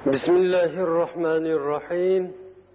بسم الله الرحمن الرحيم.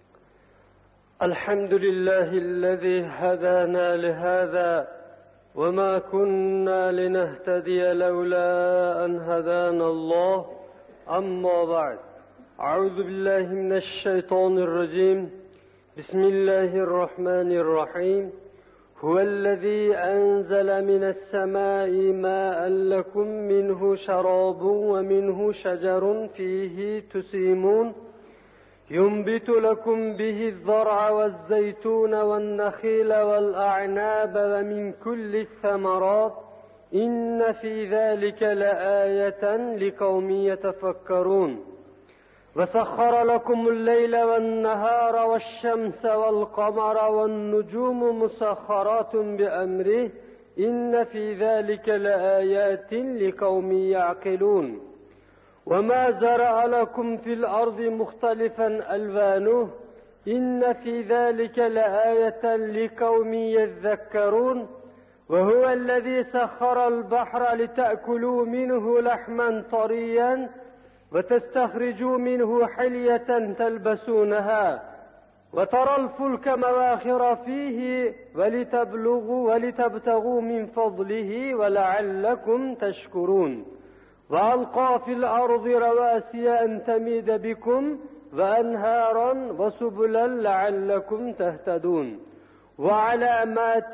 الحمد لله الذي هدانا لهذا وما كنا لنهتدي لولا أن هدانا الله. أما بعد، أعوذ بالله من الشيطان الرجيم. بسم الله الرحمن الرحيم. هو الذي أنزل من السماء ماء لكم منه شراب ومنه شجر فيه تسيمون ينبت لكم به الزرع والزيتون والنخيل والأعناب ومن كل الثمرات إن في ذلك لآية لقوم يتفكرون. وسخر لكم الليل والنهار والشمس والقمر والنجوم مسخرات بأمره إن في ذلك لآيات لقوم يعقلون. وما زرع لكم في الأرض مختلفا ألوانه إن في ذلك لآية لقوم يذكرون. وهو الذي سخر البحر لتأكلوا منه لحما طريا وتستخرجوا منه حلية تلبسونها وترى الفلك مواخر فيه ولتبتغوا من فضله ولعلكم تشكرون. وألقى في الأرض رواسي أن تميد بكم وأنهارا وسبلا لعلكم تهتدون. وعلامات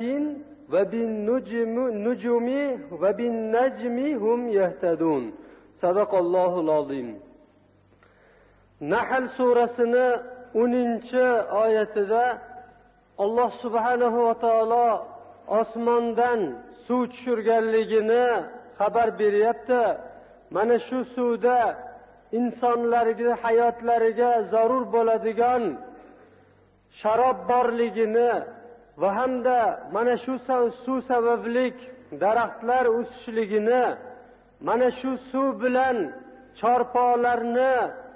وبالنجم هم يهتدون. Sadaqallahul azim. Nahl surasini 10-oyatida Alloh subhanahu va taolo osmondan suv tushirganligini xabar beryapti. Mana shu suvda insonlarga hayotlariga zarur bo'ladigan sharob borligini va hamda mana shu suv sababli daraxtlar o'sishligini, mana shu suv bilan chorpolarni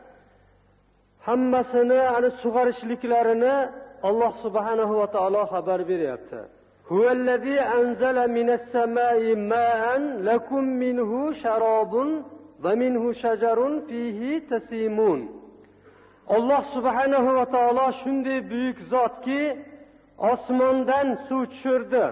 hammasini sug'orishliklarini Alloh subhanahu va taolo xabar beryapti. Huvallazi anzala minas samai ma'an lakum minhu sharabun va minhu shajarun fihi tasimun. Alloh subhanahu va taolo shunday buyuk zotki, osmondan suv tushirdi.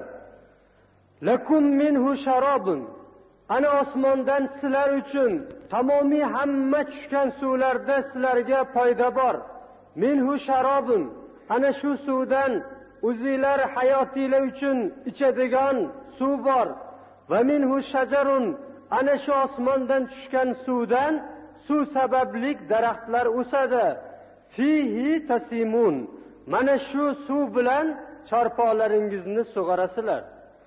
Lakum minhu sharabun, ana osmondan sizlar uchun tamomiy hamma tushgan suvlarda sizlarga foyda bor. Minhu sharobun, ana shu suvdan o'zinglar hayotinglar uchun ichadigan suv bor. Va minhu shajarun, ana shu osmondan tushgan suvdan suv sababli daraxtlar o'sadi. Fihi tasimun, mana shu suv bilan chorpolaringizni sug'orasizlar.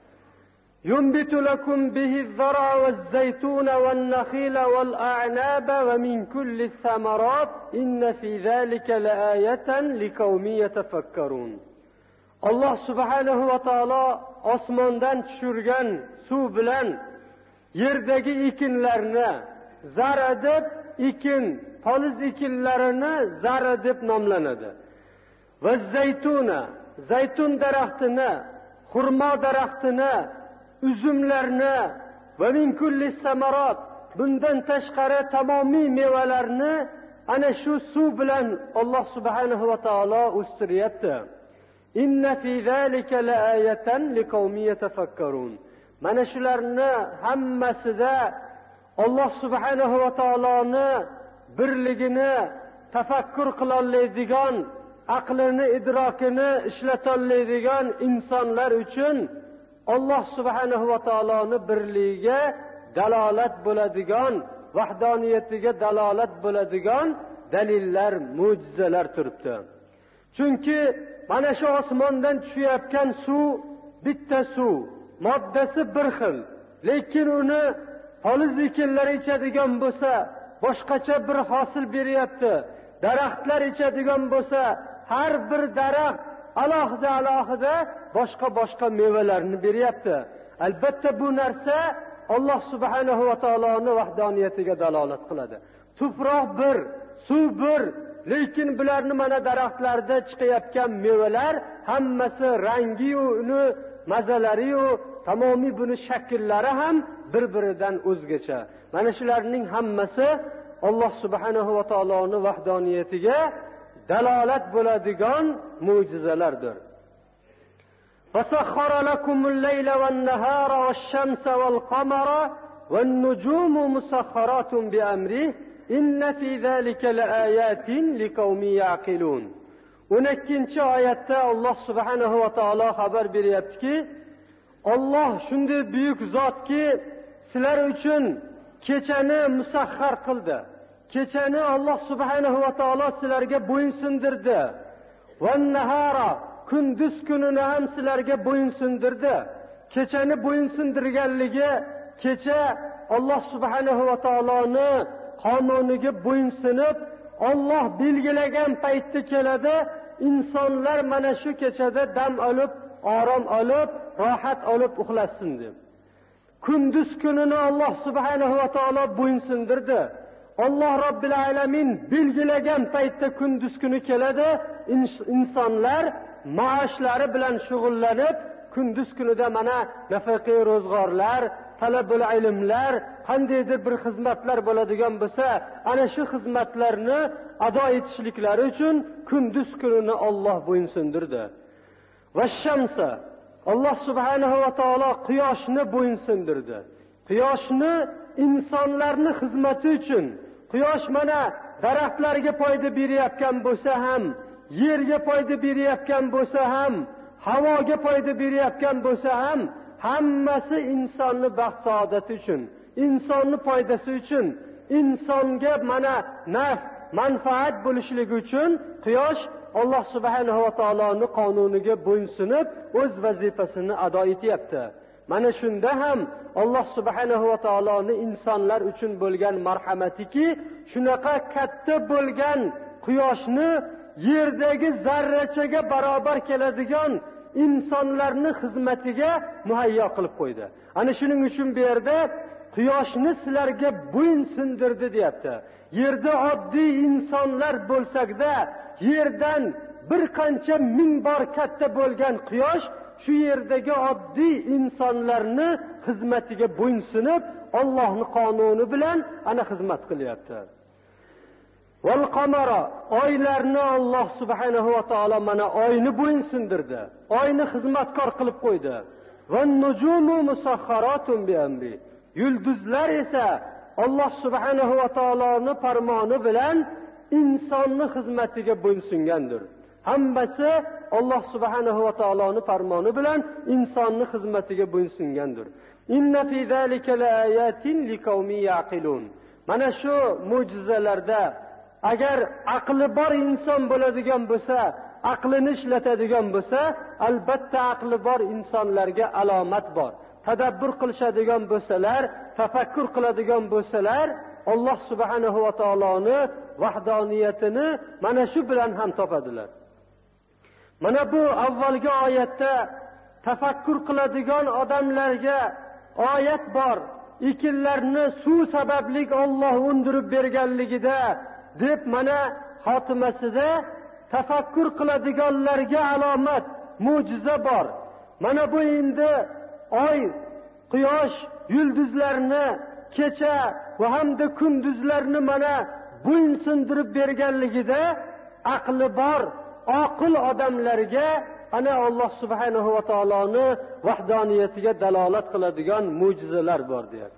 ينبت لكم به الزرع والزيتون والنخيل والأعناب ومن كل الثمرات إن في ذلك لآية لقوم يتفكرون. Allah subhanahu va taolo osmondan tushirgan suv bilan yerdagi ekinlarni zara deb ekin, poliz ekinlarini zara deb nomlanadi. Va zaytuna, zaytun daraxtini, xurmo daraxtini, üzümlarni va min kulli samarat, bundan tashqari tamomiy mevalarni ana shu suv bilan Alloh subhanahu va taolo o'stiryapti. Inna fi zalika laayatan liqaumin yatafakkarun. Mana shularni hammasida Alloh subhanahu va taoloni birligini tafakkur qila oladigan, aqlini, idrokini ishlata oladigan insonlar uchun Alloh subhanahu va taoloni birligiga dalolat bo'ladigan, vahdoniyatiga dalolat bo'ladigan dalillar, mo'jizalar turibdi. Chunki mana shu osmondan tushayotgan suv bitta suv, moddasi bir xil, lekin uni poliz ekinlar ichadigan bo'lsa boshqacha bir hosil beryapti. Daraxtlar ichadigan bo'lsa har bir daraxt alohida boshqa mevalarni beryapti. Albatta bu narsa Alloh subhanahu va taoloning vahdoniyatiga dalolat qiladi. Tuproq bir, suv bir, lekin bularni mana daraxtlarda chiqayotgan mevalar hammasi rangi-yu, uni mazalari-yu, tamomiy buni shakllari ham bir-biridan o'zgacha. Mana shularning hammasi Alloh subhanahu va taoloning vahdoniyatiga dalolat bo'ladigan mo'jizalardir. فَسَخَّرَ لَكُمُ اللَّيْلَ وَالنَّهَارَ وَالشَّمْسَ وَالْقَمَرَ وَالنُّجُومُ مُسَخَّرَاتٌ بِأَمْرِهِ إِنَّ فِي ذَلِكَ لَآيَاتٍ لِقَوْمٍ يَعْقِلُونَ. 12-oyatda Alloh subhanahu va taolo xabar beryaptiki, Alloh shunday buyuk zotki, sizlar uchun kechani musaxxar qildi. Kechani Alloh subhanahu va taolo sizlarga bo'yinsundirdi. Wan-nahara, kunduz kunini ham sizlarga bo'yinsundirdi. Kechani bo'yinsundirganligi, kecha Alloh subhanahu va taoloning qonuniga bo'yinsunib, Alloh belgilagan paytda keladi. İnsanlar mana shu kechada dam olib, orom olib, rohat olib uxlasin deb. Kunduz kunini Alloh subhanahu va taolo bo'yinsundirdi. Alloh Robbil alamin belgilagan paytda kunduz kuni keladi. İnsanlar maoshlari bilan shug'ullanib, kunduz kunida mana nafaqiy ro'zg'orlar, talabul ilmlar, qandaydir bir xizmatlar bo'ladigan bo'lsa, ana shu xizmatlarni ado etishliklari uchun kunduz kunini Alloh bo'yinsundirdi. Va shamsa, Alloh subhanahu va taolo quyoshni bo'yinsundirdi. Quyoshni insonlarning xizmati uchun, quyosh mana daraxtlarga foyda berayotgan bo'lsa ham, yerga foyda berayotgan bo'lsa ham, havoga foyda berayotgan bo'lsa ham, hammasi insonning baxt saodati uchun, insonning foydasi uchun, insonga mana manfaat bo'lishligi uchun quyosh Alloh subhanahu va taoloning qonuniga bo'ysunib o'z vazifasini ado etyapti. Mana shunda ham Alloh subhanahu va taoloning insonlar uchun bo'lgan marhamatiki, shunaqa katta bo'lgan quyoshni yerdagi zarrachaga barobar keladigan insonlarning xizmatiga muhayyo qilib qo'ydi. Ana shuning uchun bu yerda quyoshni sizlarga bo'yinsundirdi deyapti. Yerda oddiy insonlar bo'lsak-da, yerdan bir qancha ming bor katta bo'lgan quyosh shu yerdagi oddiy insonlarni xizmatiga bo'yinsunib, Allohning qonuni bilan ana xizmat qilyapti. Val qamara, oylarni Alloh subhanahu va taolo mana oyni bo'yinsundirdi. Oyni xizmatkor qilib qo'ydi. Wan nujumu musakharatun bi amri. Yulduzlar esa Alloh subhanahu va taoloning farmoni bilan insonning xizmatiga bo'yinsungandir. Hammasi Alloh subhanahu va taoloning farmoni bilan insonning xizmatiga bo'yinsungandir. Inna fi zalika laayatin liqaumin yaqilun. Mana shu mo'jizalarda agar aqli bor inson bo'ladigan bo'lsa, aqlini ishlatadigan bo'lsa, albatta aqli bor insonlarga alomat bor. Tadabbur qilishadigan bo'lsalar, tafakkur qiladigan bo'lsalar, Alloh subhanahu va taoloning vahdoniyatini mana shu bilan ham topadilar. Mana bu avvalgi oyatda tafakkur qiladigan odamlarga oyat bor. Ekinlarni suv sababli Alloh undirib berganligida deb mana xotimasida tafakkur qiladiganlarga alomat, mo'jiza bor. Mana bu endi oy, quyosh, yulduzlarni, kecha va hamda kunduzlarni mana bo'yinsundirib berganligida aqli bor, oqil odamlarga ana Alloh subhanahu va taoloning vahdoniyatiga dalolat qiladigan mo'jizalar bor deyapti.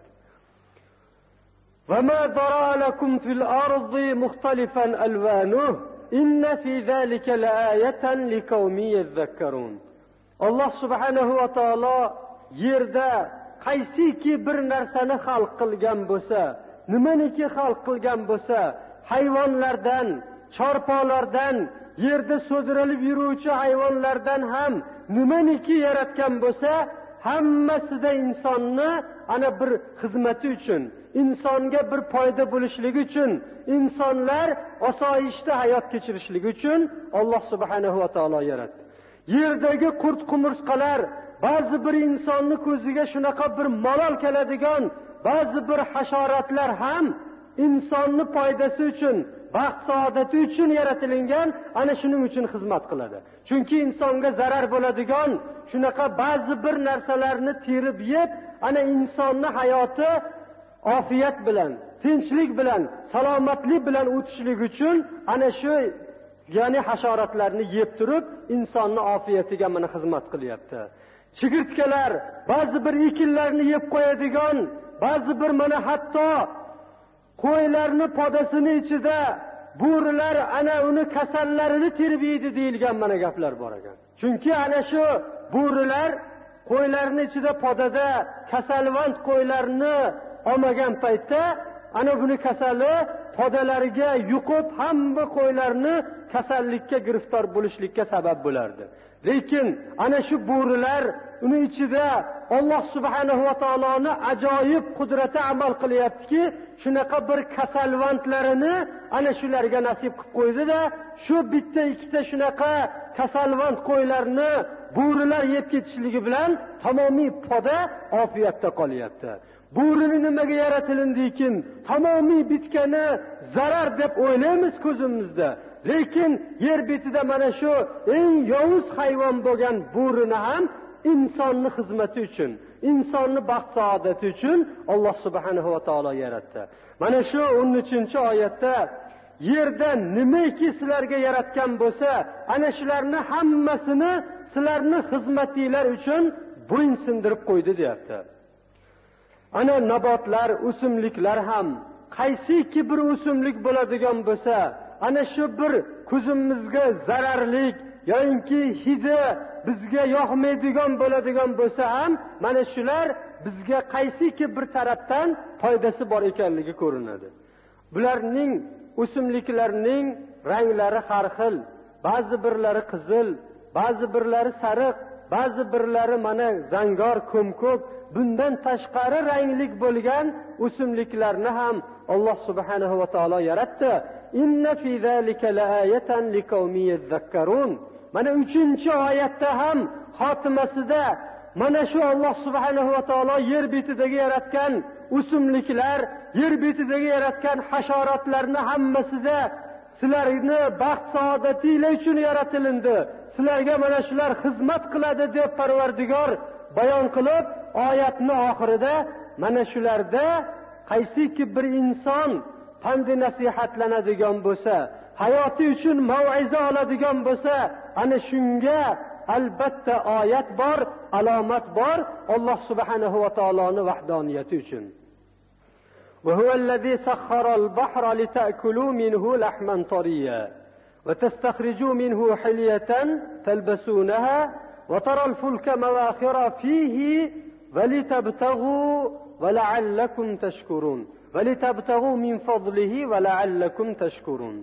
وَمَا ذَرَأَ لَكُمْ فِي الْأَرْضِ مُخْتَلِفًا أَلْوَانُهُ إِنَّ فِي ذَلِكَ لَآيَةً لِقَوْمٍ يَذَّكَّرُونَ. Alloh subhanahu va taolo yerda qaysiki bir narsani xalq qilgan bo'lsa, nimaniki xalq qilgan bo'lsa, hayvonlardan, chorpolardan, yerda so'zralib yuruvchi hayvonlardan ham nimaniki yaratgan bo'lsa, hammasida insonni ana bir xizmati uchun, insonga bir foyda bo'lishligi uchun, insonlar osoyishta hayot kechirishligi uchun Alloh subhanahu va taolo yaratdi. Yerdagi qurt-qumursqalar, ba'zi bir insonning ko'ziga shunaqa bir malol keladigan ba'zi bir hasharotlar ham insonning foydasi uchun, baxt saodati uchun yaratilgan, ana shuning uchun xizmat qiladi. Chunki insonga zarar bo'ladigan shunaqa ba'zi bir narsalarni terib yeb, ana insonning hayoti ofiyat bilan, tinchlik bilan, salomatlik bilan o'tishlik uchun ana shu ya'ni hasharotlarni yeb turib, insonning ofiyatiga mana xizmat qilyapti. Chigirtkalar ba'zi bir ekinlarni yeb qo'yadigan, ba'zi bir mana hatto qo'ylarni podasini ichida bo'rilar ana uni kasallarini terib yeydi deyilgan mana gaplar bor ekan. Chunki ana shu bo'rilar qo'ylarni ichida podada kasalvand qo'ylarni olmagan paytda ana buni kasali podalariga yuqib hamma qo'ylarni kasallikka giriftor bo'lishlikka sabab bo'lardi. Lekin ana shu bo'rilar uni ichida Alloh subhanahu va taoloning ajoyib qudrati amal qilyaptiki, shunaqa bir kasalvandlarini ana shularga nasib qilib qo'ydi-da, shu bitta ikkita shunaqa kasalvand qo'ylarni bo'rilar yeb ketishligi bilan tamomiy poda ofiyatda qolyapti. Bo'rini nimaga yaratildi-ekin? Tamomiy bitkani zarar deb o'ylaymiz ko'zimizda. Lekin yer betida mana shu eng yovuz hayvon bo'lgan bo'rini ham insonning xizmati uchun, insonning baxt saodati uchun Alloh subhanahu va taolo yaratdi. Mana shu 13-oyatda yerda nimaiki sizlarga yaratgan bo'lsa, ana shularni hammasini sizlarning xizmatinglar uchun bo'yinsindirib qo'ydi deyapti. Ana nabotlar, o'simliklar ham qaysiki bir o'simlik bo'ladigan bo'lsa, ana shu bir ko'zimizga zararlik yoki hidi bizga yoqmaydigan bo'ladigan bo'lsa ham, mana shular bizga qaysiki bir tarafdan foydasi bor ekanligi ko'rinadi. Bularning o'simliklarning ranglari har xil. Ba'zi birlari qizil, ba'zi birlari sariq, ba'zi birlari mana zangor, ko'mko'k. Bundan tashqari ranglik bo'lgan o'simliklarni ham Alloh subhanahu va taolo yaratdi. Inna fi zalika laayatan liqaumin yadhakkarun. Mana 3-oyatda ham xotimasida mana shu Alloh subhanahu va taolo yer betidagi yaratgan o'simliklar, yer betidagi yaratgan hasharotlarni hammasida sizlarni baxt saodatinglar uchun yaratilindi. Sizlarga mana shular xizmat qiladi deb Parvardigor bayon qilib, oyatning oxirida mana shularda qaysiki bir inson pand nasihatlanadigan bo'lsa, hayoti uchun mau'iza oladigan bo'lsa, ana shunga albatta oyat bor, alomat bor Alloh subhanahu va taoloning vahdoniyati uchun. وهو الذي سخر البحر لتأكلوا منه لحما طريا وتستخرجوا منه حلية تلبسونها وترى الفلك مواخر فيه ولتبتغوا ولعلكم تشكرون ولتبتغوا من فضله ولعلكم تشكرون.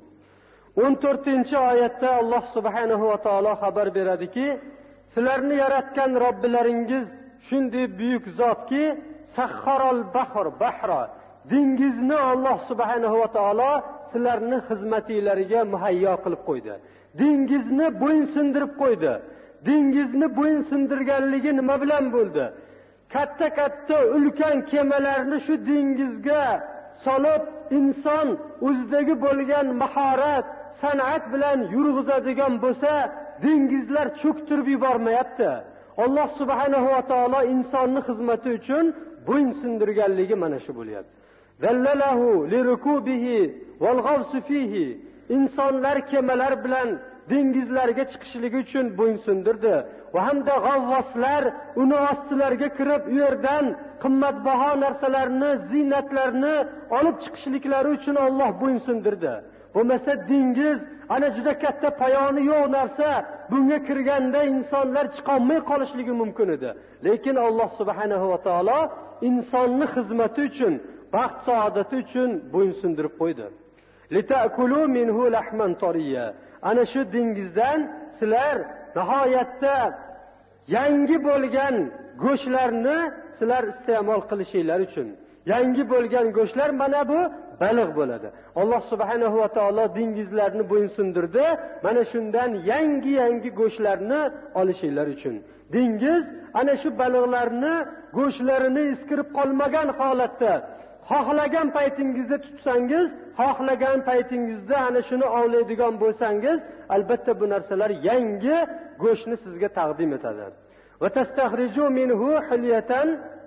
14-oyatda Alloh subhanahu va taolo xabar beradiki, sizlarni yaratgan Robbilaringiz shunday buyuk zotki, sahharal bahra, dengizni Alloh subhanahu va taolo sizlarni xizmatinglarga muhayyo qilib qo'ydi. Dengizni bo'yinsindirib qo'ydi. Dengizni bo'yinsindirganligi nima bilan bo'ldi? Katta ulkan kemalarni shu dengizga solib, inson o'zidagi bo'lgan mahorat, san'at bilan yurg'izadigan bo'lsa, dengizlar cho'ktirib yubormayapti. Alloh subhanahu va taolo insonning xizmati uchun bo'yinsindirganligi mana shu bo'lyapti. Zallalahu lirukubihi wal ghavsi fihi. Insonlar kemalar bilan dengizlarga chiqishligi uchun bo'yinsindirdi. Va hamda g'avvoslar uni ostilariga kirib, u yerdan qimmatbaho narsalarni, ziynatlarni olib chiqishliklari uchun Alloh bo'yinsindirdi. Bo'lmasa dengiz ana juda katta payoni yo'q narsa, bunga kirganda insonlar chiqolmay qolishligi mumkin edi. Lekin Alloh subhanahu va taolo insonning xizmati uchun, baxt saodati uchun bo'yinsindirib qo'ydi. Litakulu minhu lahman tariya. Ana shu dengizdan sizlar nihoyatda yangi bo'lgan go'shtlarni sizlar iste'mol qilishinglar uchun. Yangi bo'lgan go'shtlar mana bu baliq bo'ladi. Alloh subhanahu va taolo dengizlarni bo'yinsindirdi, mana shundan yangi go'shtlarni olishinglar uchun. Dengiz ana shu baliqlarni go'shtlarini iskirib qolmagan holatda xohlagan paytingizda tutsangiz, xohlagan paytingizda ana shuni ovlaydigan bo'lsangiz, albatta bu narsalar yangi go'shtni sizga taqdim etadi. Va tastakhriju minhu hilyatan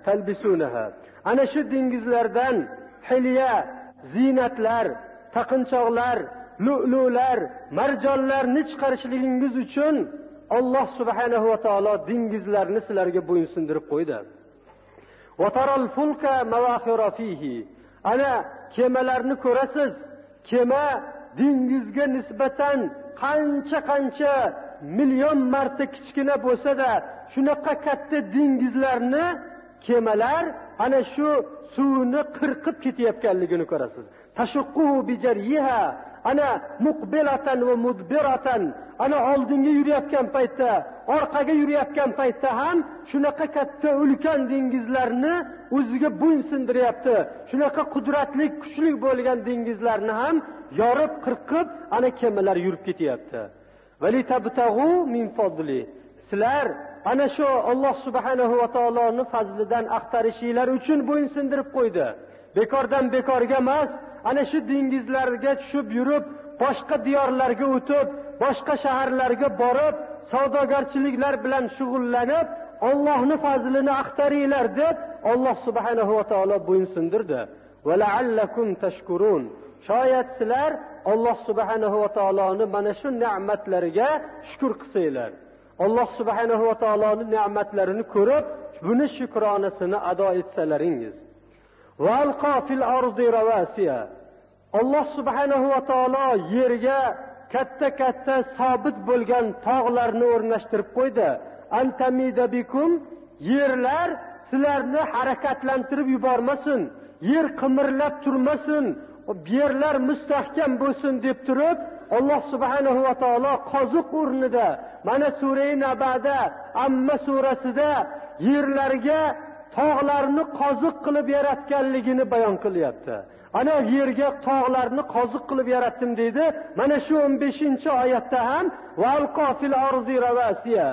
talbisunaha. Ana shu dengizlardan hilya, zinatlar, taqinchoqlar, lu'lular, marjonlarni chiqarishligingiz uchun Alloh subhanahu va taolo dengizlarni sizlarga bo'ysundirib qo'ydi. Va taral fulka mawakhira fihi. Ana kemalarni ko'rasiz. Kema dengizga nisbatan qancha million marta kichkina bo'lsa-da, shunaqa katta dengizlarni kemalar ana shu suvni qirqib ketayotganligini ko'rasiz. Tashuqquhu bijariha, ana muqbilatan va mudbiratan, ana oldinga yurayotgan paytda, orqaga yurayotgan paytda ham shunaqa katta ulkan dengizlarni o'ziga bo'ysundiryapti. Shunaqa qudratli, kuchli bo'lgan dengizlarni ham yorib, qirqib ana kemalar yurib ketyapti. Valitabtaghu min fadli. Sizlar ana shu Alloh subhanahu va taoloning fazlidan axtarishinglar uchun bo'ysundirib qo'ydi. Bekordan bekorga emas, ana shu dengizlarga tushib yurib, boshqa diyorlarga o'tib, boshqa shaharlarga borib, savdogarchiliklar bilan shug'ullanib, Allohning fazlini axtaringlar deb Alloh subhanahu va taolo bo'ysundirdi. Va la'allakum tashkurun. Shoyat sizlar Alloh subhanahu va taoloning mana shu ne'matlariga shukr qilsanglar. Alloh subhanahu va taoloning ne'matlarini ko'rib, buni shukronasini ado etsalaringiz. Va alqa fil ardi rawasiya. Alloh subhanahu va taolo yerga katta sobit bo'lgan tog'larni o'rnashtirib qo'ydi. Antamida bikum, yerlar sizlarni harakatlantirib yubormasin, yer qimirlab turmasin, yerlar mustahkam bo'lsin deb turib, Alloh subhanahu va taolo qoziq o'rnida mana sura Nabada, Amma surasida yerlarga tog'larni qoziq qilib yaratganligini bayon qilyapti. Ana yerga tog'larni qoziq qilib yaratdim deydi. Mana shu 15-oyatda ham valqa fil ardi rawasiya.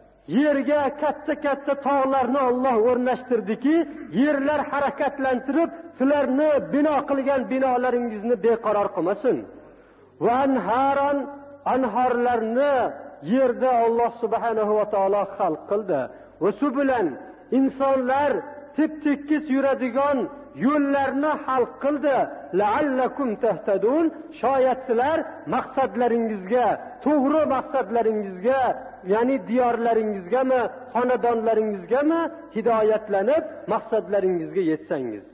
Yerga katta tog'larni Alloh o'rnashtirdiki, yerlar harakatlantirib, sizlarni bino qilgan binolaringizni beqaror qilmasin. Va anharan, anharlarni yerda Alloh subhanahu va taolo xalq qildi. Va subulan, insonlar tep-tekis yuradigan yo'llarni xalq qildi. La'allakum tahtadun, shoyat sizlar maqsadlaringizga, to'g'ri maqsadlaringizga, ya'ni diyorlaringizgami, xonadonlaringizgami hidoyatlanib maqsadlaringizga yetsangiz.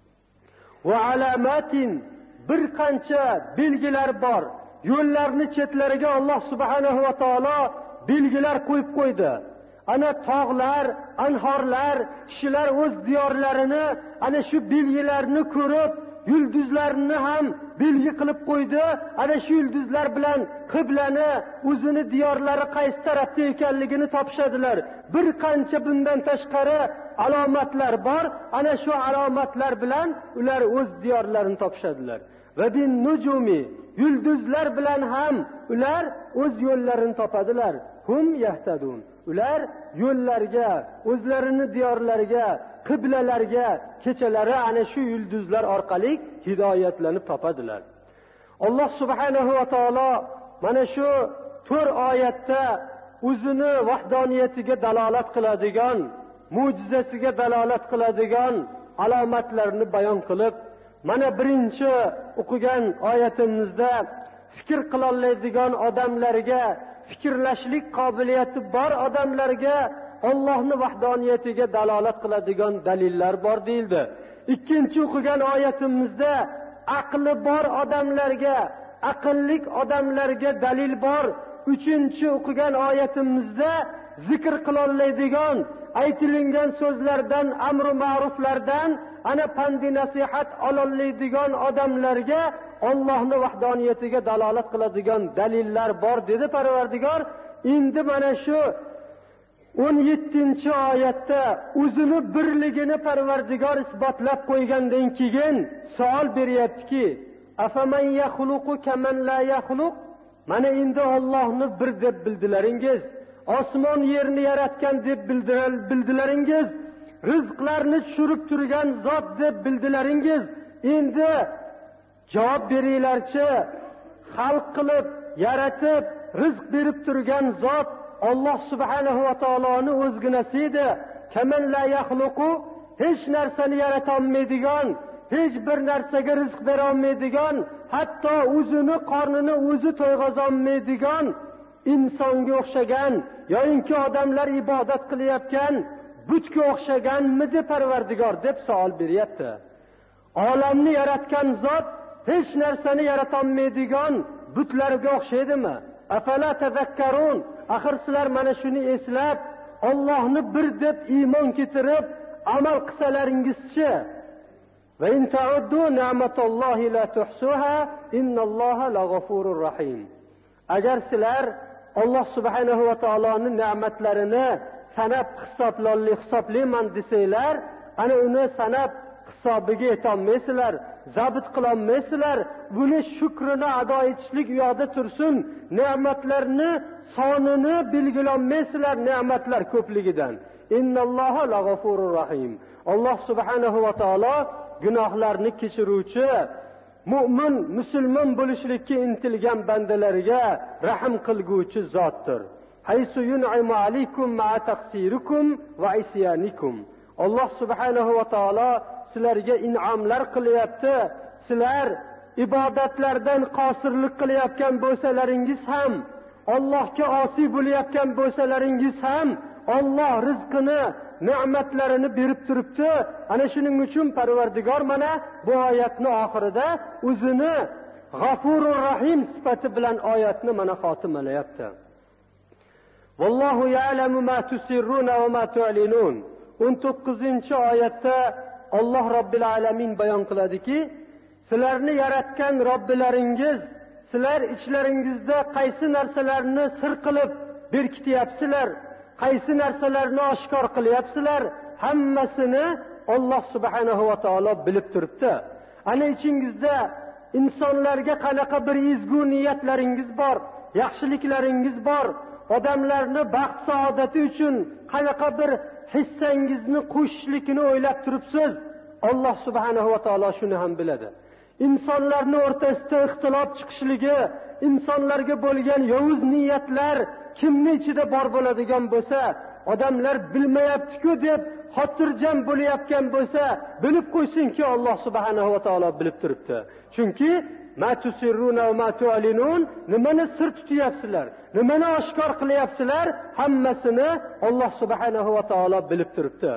Va alamatin, bir qancha belgilar bor. Yo'llarni chetlariga Alloh subhanahu va taolo belgilar qo'yib qo'ydi. Ana tog'lar, anhorlar, kishilar o'z diyorlarini ana shu belgilarni ko'rib, yulduzlarni ham belgi qilib qo'ydi. Ana shu yulduzlar bilan qiblani, o'zini diyorlari qaysi tarafda ekanligini topishadilar. Bir qancha bundan tashqari alomatlar bor. Ana shu alomatlar bilan ular o'z diyorlarini topishadilar. Va bin nujumi, yulduzlar bilan ham ular o'z yo'llarini topadilar. Hum yahtadun. Ular yo'llarga, o'zlarini diyorlariga, qiblalarga kechalari ana shu yulduzlar orqali hidoyatlanib topadilar. Alloh subhanahu va taolo mana shu 4 oyatda o'zini vahdoniyatiga dalolat qiladigan, mo'jizasiga dalolat qiladigan alomatlarni bayon qilib, mana birinchi o'qigan oyatimizda fikr qila oladigan odamlarga, fikrlashlik qobiliyati bor odamlarga Allohning vahdoniyatiga dalolat qiladigan dalillar bor deyildi. Ikkinchi o'qigan oyatimizda aqli bor odamlarga, aqllik odamlarga dalil bor. Uchinchi o'qigan oyatimizda zikr qila oladigan, aytilingan so'zlardan, amru ma'ruflardan ana pandi nasihat ololadigan odamlarga Allohning vahdoniyatiga dalolat qiladigan dalillar bor dedi Parvardigor. Endi mana shu 17-oyatda o'zini birligini Parvardigor isbotlab qo'ygandan keyin savol beryaptiki, afaman yakhluqu kaman la yakhluq? Mana endi Allohni bir deb bildilaringiz, osmon yerni yaratgan deb bildilaringiz, rizqlarni tushirib turgan zot deb bildilaringiz. Endi javob beringlarchi, xalq qilib, yaratib, rizq berib turgan zot Alloh subhanahu va taoloning o'zginasi edi. Kaman la yakhluqu, hech narsani yarata olmaydigan, hech bir narsaga rizq bera olmaydigan, hatto o'zini qornini o'zi to'yg'aza olmaydigan insonga o'xshagan yoki odamlar ibodat qilayotgan butga o'xshaganmidi Parvardigor deb savol beryapti. Olamni yaratgan zot hech narsani yarata olmaydigan butlarga o'xshaydimi? Afala tazakkarun? Axir sizlar mana shuni eslab, Allohni bir deb iymon keltirib amal qilsalaringizchi. Va in ta'uddu ni'matallohi la tuhsuha innalloha lag'afurur rahim. Agar sizlar Alloh subhanahu va taoloning ne'matlarini sanab hisoblayman desanglar, ana uni sanab hisobiga yetolmaysizlar, zabit qilolmaysizlar. Buni shukrini ado etishlik u yoqda tursin, ne'matlarni sonini belgilolmaysizlar ne'matlar ko'pligidan. Innalloha lag'afurur rahim. Alloh subhanahu va taolo gunohlarni kechiruvchi, mu'min, musulmon bo'lishlikka intilgan bandalariga rahim qilguvchi zotdir. Haysu yun'imu alaykum ma'a taqsirikum va isyanikum. Alloh subhanahu va taolo sizlarga in'omlar qilyapti. Sizlar ibodatlardan qosirlik qilayotgan bo'lsalaringiz ham, Allohga osiy bo'layotgan bo'lsalaringiz ham, Alloh rizqini, ne'matlarini berib turibdi. Ana shuning uchun Parvardigor mana bu oyatni oxirida o'zini G'afurur Rahim sifati bilan oyatni mana xotimalayapti. Vallohu ya'lamu ma tusirruna va ma tu'linun. 19-oyatda Alloh Robbil alamin bayon qiladiki, sizlarni yaratgan Robbilaringiz, sizlar ichlaringizda qaysi narsalarni sir qilib berkityapsizlar, qaysi narsalarni oshkor qilyapsizlar, hammasini Alloh subhanahu va taolo bilib turibdi. Ana ichingizda insonlarga qanaqa bir ezgu niyatlaringiz bor, yaxshiliklaringiz bor, odamlarni baxt saodati uchun qanaqa bir hissangizni qo'shishlikni o'ylab turibsiz. Alloh subhanahu va taolo shuni ham biladi. insonlarni o'rtasida ixtilof chiqishligi, insonlarga bo'lgan yovuz niyatlar kimni ichida bor bo'ladigan bo'lsa, odamlar bilmayapti-ku deb xotirjam bo'layotgan bo'lsa, bilib qo'ysinki Alloh subhanahu va taolo bilib turibdi. Chunki ma tusirruna va ma tu'linun, nimani sir tutyapsizlar, nimani oshkor qilyapsizlar, hammasini Alloh subhanahu va taolo bilib turibdi.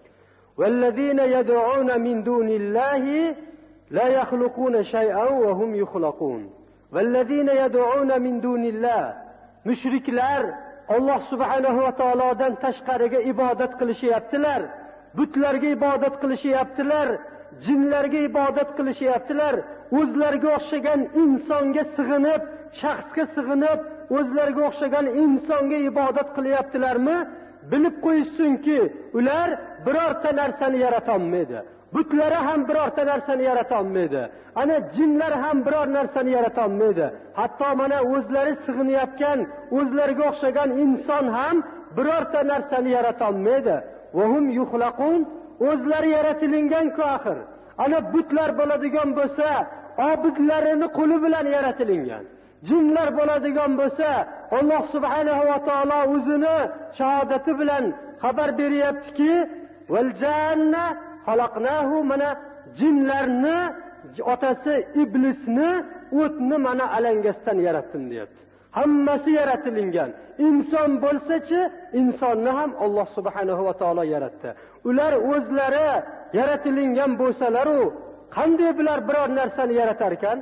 Vallazina yad'una min dunillahi la yakhluquna shay'an wa hum yukhlaqun. Vallazina yad'una min dunillah, mushriklar Alloh subhanahu va taolodan tashqariga ibodat qilishyaptilar, butlarga ibodat qilishyaptilar, jinlarga ibodat qilishyaptilar, o'zlariga o'xshagan insonga sig'inib, shaxsga sig'inib, o'zlariga o'xshagan insonga ibodat qilyaptilarmi? Bilib qo'ysinki, ular birorta narsani yarata olmaydi. Butlari ham birorta narsani yarata olmaydi. Ana jinlar ham biror narsani yarata olmaydi. Hatto mana o'zlari sig'inayotgan, o'zlariga o'xshagan inson ham birorta narsani yarata olmaydi. Va hum yukhlaqun, o'zlari yaratilingan-ku axir. Ana butlar bo'ladigan bo'lsa, obidlarini qo'li bilan yaratilingan. Jinlar bo'ladigan bo'lsa, Alloh subhanahu va taolo o'zini shahodati bilan xabar beryaptiki, val janna xalaqnahu, mana jinlarni otasi iblisni o'tni mana alangasidan yaratdim deyapti. Hammasi yaratilingan. Inson bo'lsa-chi, insonni ham Alloh subhanahu va taolo yaratdi. Ular o'zlari yaratilingan bo'lsalar-u, qanday bular biror narsani yaratar ekan?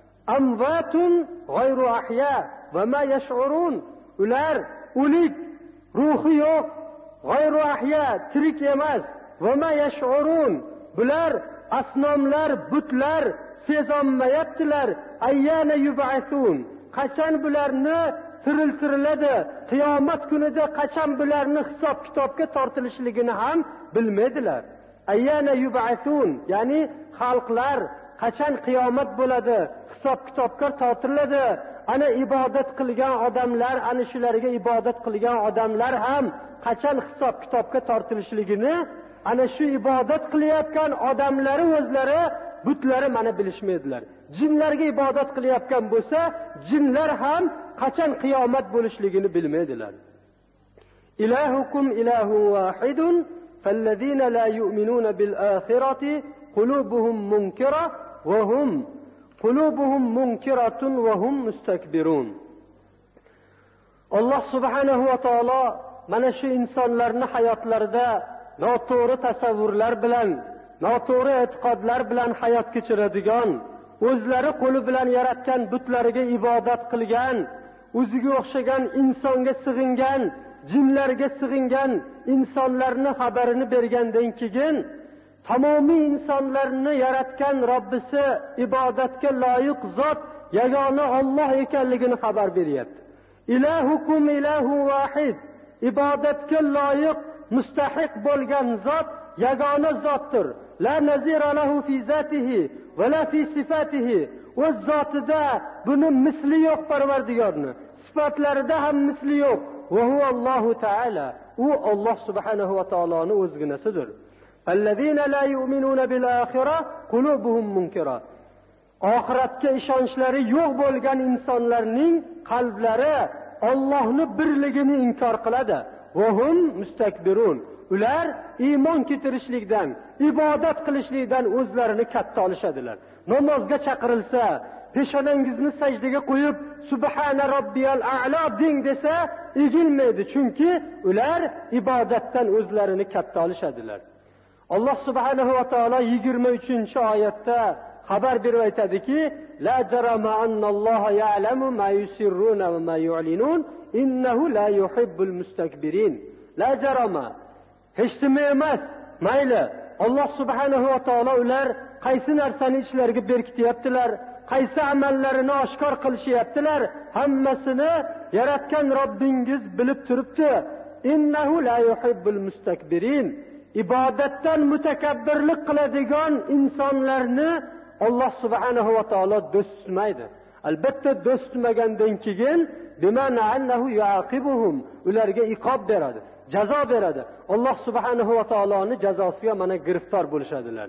Amvatun g'ayru ahya va ma yash'urun. Ular o'lik, ruhi yo'q, g'ayru ahya, tirik emas. Va ma yash'urun. Bular asnomlar, butlar sezolmayaptilar. Ayyana yub'athun. Qachon bularni tiriltiriladi, qiyomat kunida qachon bularni hisob kitobga tortilishligini ham bilmaydilar. Ayyana yub'athun, ya'ni xalqlar qachon qiyomat bo'ladi, hisob kitobga tortiladi. Ana ibodat qilgan odamlar, ana shularga ibodat qilgan odamlar ham qachon hisob kitobga tortilishligini ana shu ibodat qilayotgan odamlari o'zlari, butlari mana bilishmaydilar. Jinlarga ibodat qilayotgan bo'lsa, jinlar ham qachon qiyomat bo'lishligini bilmaydilar. Ilahukum ilahu vahidun فالذين لا يؤمنون بالآخرة قلوبهم منكرة وهم مستكبرون. Allah subhanahu va taolo mana shu insonlarni hayotlarida noto'g'ri tasavvurlar bilan, noto'g'ri e'tiqodlar bilan hayot kechiradigan, o'zlari qo'li bilan yaratgan butlariga ibodat qilgan, o'ziga o'xshagan insonga sig'ingan, jinlarga sig'ingan insonlarni xabarini bergandan keyin tamomiy insonlarni yaratgan Robbisi ibodatga loyiq zot yagona Alloh ekanligini xabar beryapti. Ilahukum ilahu vahid. Ibodatga loyiq, mustahiq bo'lgan zot yagona zotdir. La nazira lahu fi zatihi va la fi sifatihi. O'z zotida buni misli yo'q Parvardigorni, sifatlarida ham misli yo'q. Va huwa Allohu taala. U Alloh subhanahu va taoloning o'zginasidir. Allazina la yu'minuna bil akhirah qulubuhum munkira. Oxiratga ishonchlari yo'q bo'lgan insonlarning qalblari Allohning birligini inkor qiladi. Va hum mustakbirun. Ular iymon keltirishlikdan, ibodat qilishlikdan o'zlarini katta olishadilar. Namozga chaqirilsa, peshonangizni sajdaga qo'yib, subhana robbiyal a'la deng desa, egilmaydi, chunki ular ibodatdan o'zlarini katta olishadilar. Alloh subhanahu va taolo 23-oyatda xabar berib aytadiki, la jarama annalloha ya'lamu ma yusirruna va ma yu'linun innahu la yuhibbul mustakbirin. La jarama, hech nima emas, mayli. Alloh subhanahu va taolo ular qaysi narsani ichlariga berkityaptilar, qaysi amallarini oshkor qilishyaptilar, hammasini yaratgan Robbingiz bilib turibdi. Innahu la yuhibbul mustakbirin. Ibodatdan mutakabbirlik qiladigan insonlarni Alloh subhanahu va taolo do'st tutmaydi. Albatta do'st tutmagandan keyin bima'na annahu yu'aqibuhum, ularga iqob beradi, jazo beradi. Alloh subhanahu va taoloning jazosiga mana giriftor bo'lishadilar.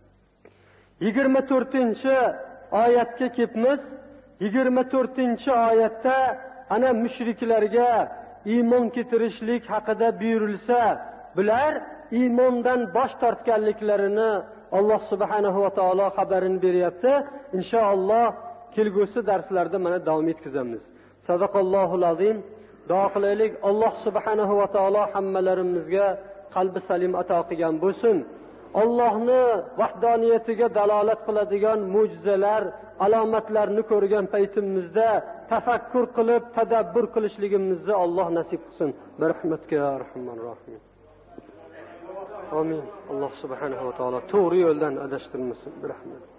24-oyatga kelibmiz. 24-oyatda ana mushriklarga iymon keltirishlik haqida buyurilsa, bular iymondan bosh tortganliklarini Alloh subhanahu va taolo xabarini beryapti. Inshaalloh kelgusi darslarda mana davom etkazamiz. Sadaqallohul azim. Duo qilaylik, Alloh subhanahu va taolo hammalarimizga qalbi salim ato qilgan bo'lsin. Allohni vahdoniyatiga dalolat qiladigan mo'jizalar, alomatlarni ko'rgan paytimizda tafakkur qilib, tadabbur qilishligimizni Alloh nasib qilsin. Bir rahmatga ya Rahmanur Rahim. Amin. Alloh subhanahu va taolo to'g'ri yo'ldan adashtirmasin. Bir rahmat.